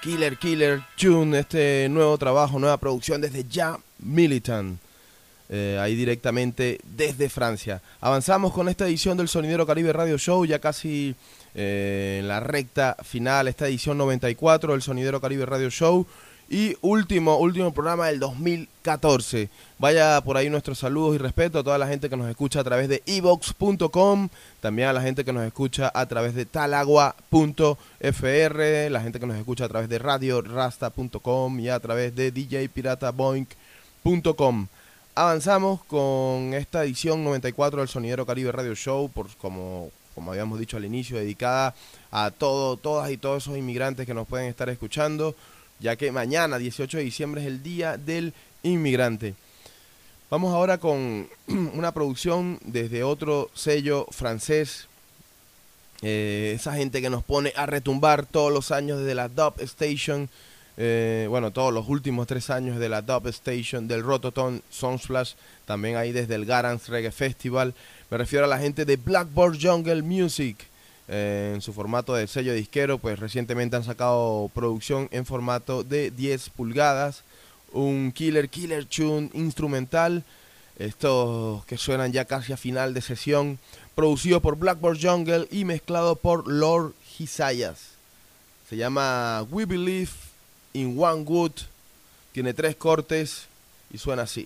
Killer Killer Tune, este nuevo trabajo, nueva producción desde Ja Militant, eh, ahí directamente desde Francia. Avanzamos con esta edición del Sonidero Caribe Radio Show, ya casi eh, en la recta final, esta edición noventa y cuatro del Sonidero Caribe Radio Show. Y último, último programa del dos mil catorce. Vaya por ahí nuestros saludos y respeto a toda la gente que nos escucha a través de e vox punto com, también a la gente que nos escucha a través de talagua punto f r, la gente que nos escucha a través de radio rasta punto com y a través de d j pirata boink punto com. Avanzamos con esta edición noventa y cuatro del Sonidero Caribe Radio Show, por como, como habíamos dicho al inicio, dedicada a todo, todas y todos esos inmigrantes que nos pueden estar escuchando, ya que mañana, dieciocho de diciembre, es el Día del Inmigrante. Vamos ahora con una producción desde otro sello francés, eh, esa gente que nos pone a retumbar todos los años desde la Dub Station, eh, bueno, todos los últimos tres años de la Dub Station, del Rototom Sunsplash, también ahí desde el Garance Reggae Festival. Me refiero a la gente de Blackboard Jungle Music. Eh, en su formato de sello disquero, pues recientemente han sacado producción en formato de diez pulgadas, un Killer Killer Tune instrumental, estos que suenan ya casi a final de sesión, producido por Blackboard Jungle y mezclado por Lord Hisayas. Se llama We Believe in One Wood, tiene tres cortes y suena así.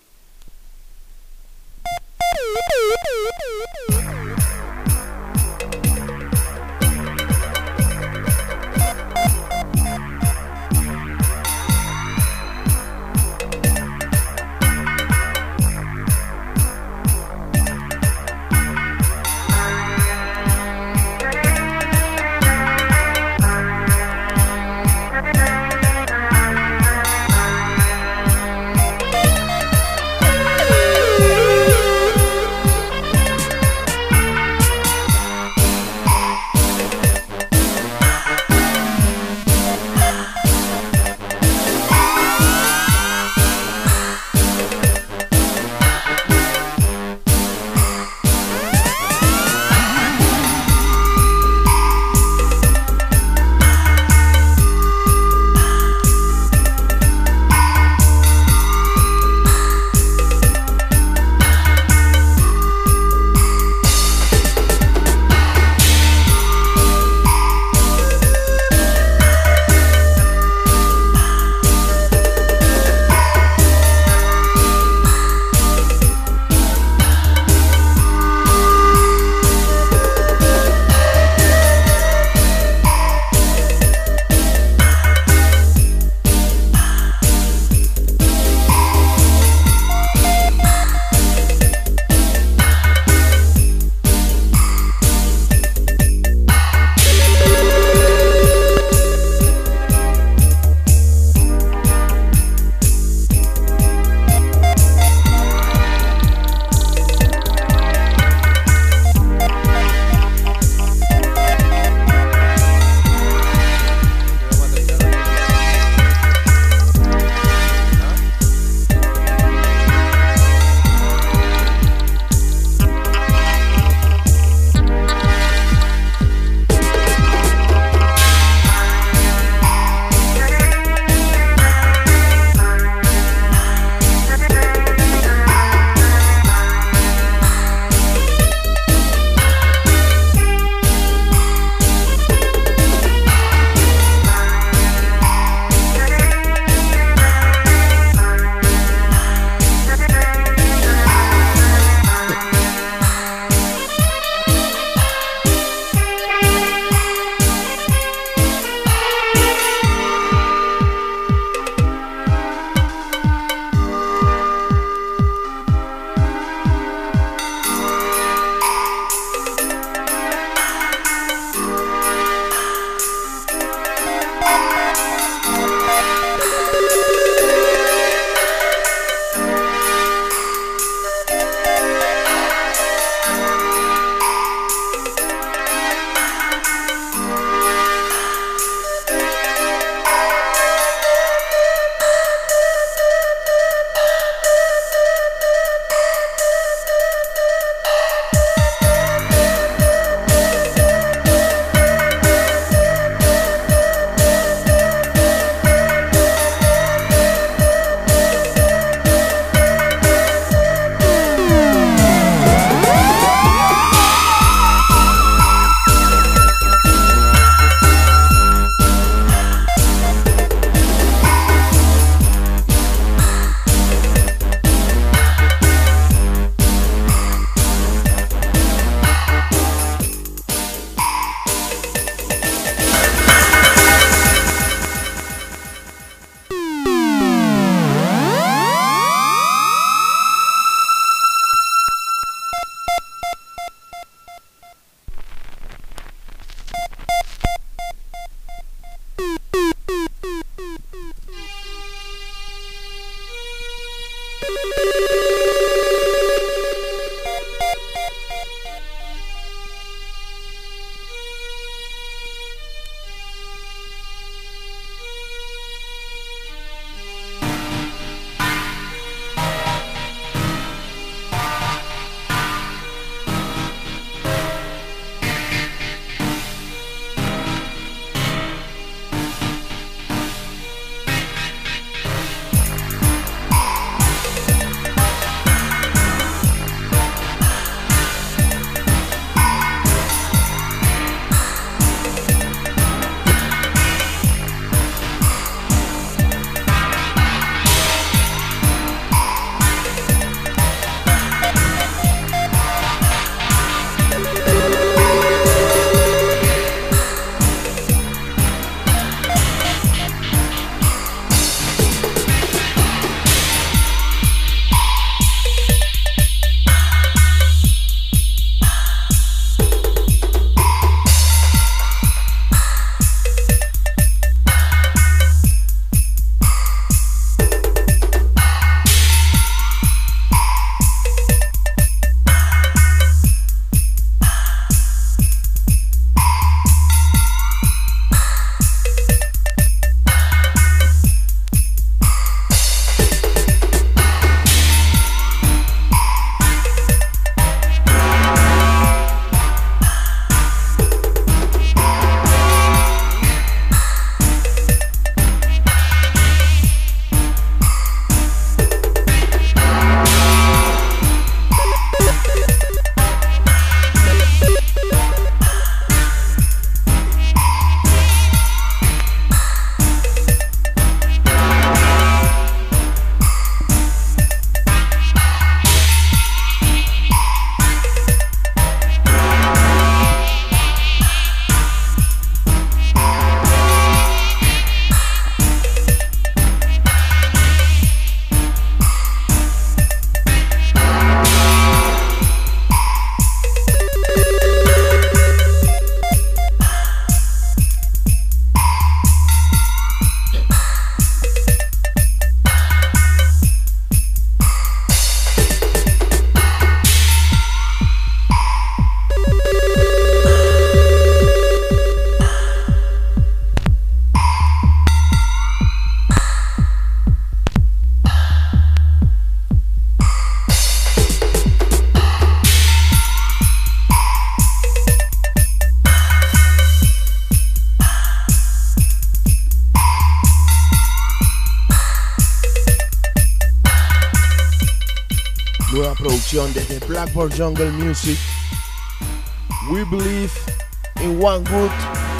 producción desde Blackboard Jungle Music. We Believe in One Good.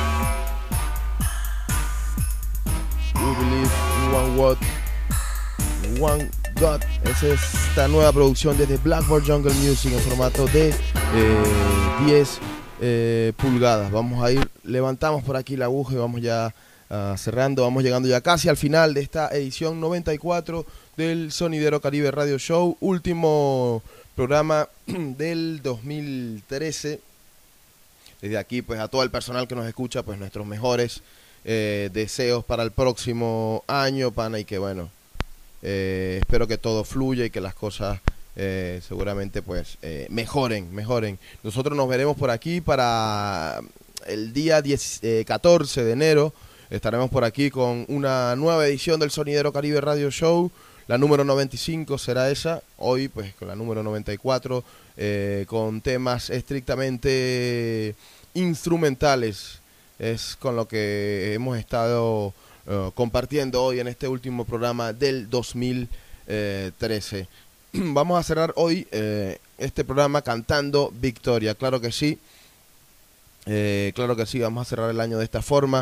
We Believe in One What. One God. Esa es esta nueva producción desde Blackboard Jungle Music en formato de eh, diez eh, pulgadas. Vamos a ir, levantamos por aquí la aguja y vamos ya uh, cerrando. Vamos llegando ya casi al final de esta edición noventa y cuatro del Sonidero Caribe Radio Show. Último programa del dos mil trece. Desde aquí, pues a todo el personal que nos escucha, pues nuestros mejores eh, deseos para el próximo año, pana, y que bueno, eh, espero que todo fluya y que las cosas eh, seguramente pues eh, mejoren, mejoren. Nosotros nos veremos por aquí para el día diez, eh, catorce de enero. Estaremos por aquí con una nueva edición del Sonidero Caribe Radio Show. La número noventa y cinco será esa. Hoy pues con la número noventa y cuatro, eh, con temas estrictamente instrumentales. Es con lo que hemos estado uh, compartiendo hoy en este último programa del dos mil trece. Vamos a cerrar hoy eh, este programa cantando Victoria. Claro que sí. Eh, claro que sí, vamos a cerrar el año de esta forma.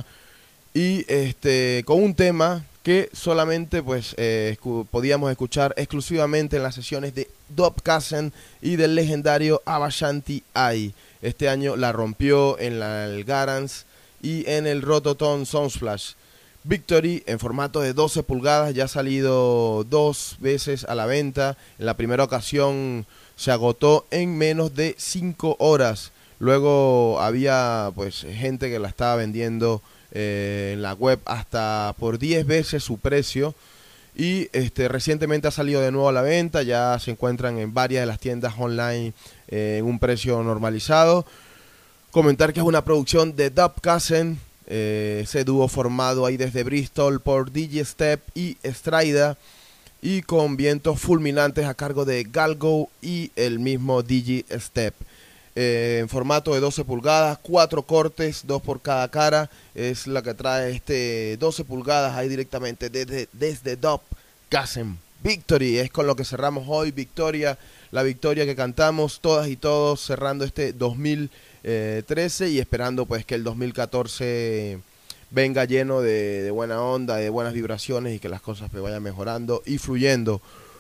Y este con un tema que solamente pues eh, escu podíamos escuchar exclusivamente en las sesiones de Dub Kassen y del legendario Abashanti Ai. Este año la rompió en la, el Garance y en el Rototom Soundsplash. Victory en formato de doce pulgadas, ya ha salido dos veces a la venta. En la primera ocasión se agotó en menos de cinco horas. Luego había pues gente que la estaba vendiendo Eh, en la web hasta por diez veces su precio, y este recientemente ha salido de nuevo a la venta. Ya se encuentran en varias de las tiendas online eh, en un precio normalizado. Comentar que es una producción de Dub Kassen, eh, ese dúo formado ahí desde Bristol por D J Step y Strida, y con vientos fulminantes a cargo de Galgo y el mismo D J Step. Eh, en formato de doce pulgadas, cuatro cortes, dos por cada cara, es la que trae este doce pulgadas ahí directamente desde, desde Dub Kassen. Victory es con lo que cerramos hoy. Victoria, la victoria que cantamos todas y todos cerrando este dos mil trece y esperando pues que el dos mil catorce venga lleno de, de buena onda, de buenas vibraciones, y que las cosas pues vayan mejorando y fluyendo.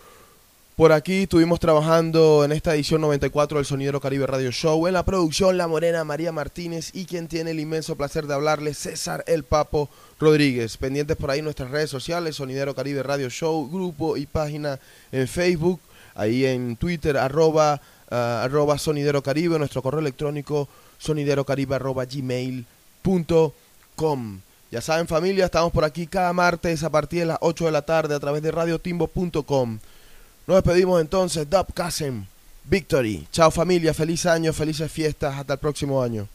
Por aquí estuvimos trabajando en esta edición noventa y cuatro del Sonidero Caribe Radio Show. En la producción, la morena María Martínez, y quien tiene el inmenso placer de hablarles, César el Papo Rodríguez. Pendientes por ahí nuestras redes sociales, Sonidero Caribe Radio Show, grupo y página en Facebook, ahí en Twitter, arroba, uh, arroba Sonidero Caribe, nuestro correo electrónico soniderocaribe arroba gmail punto com. Ya saben, familia, estamos por aquí cada martes a partir de las ocho de la tarde a través de radio timbo punto com. Nos despedimos entonces, Dub Kassen, Victory. Chao familia, feliz año, felices fiestas, hasta el próximo año.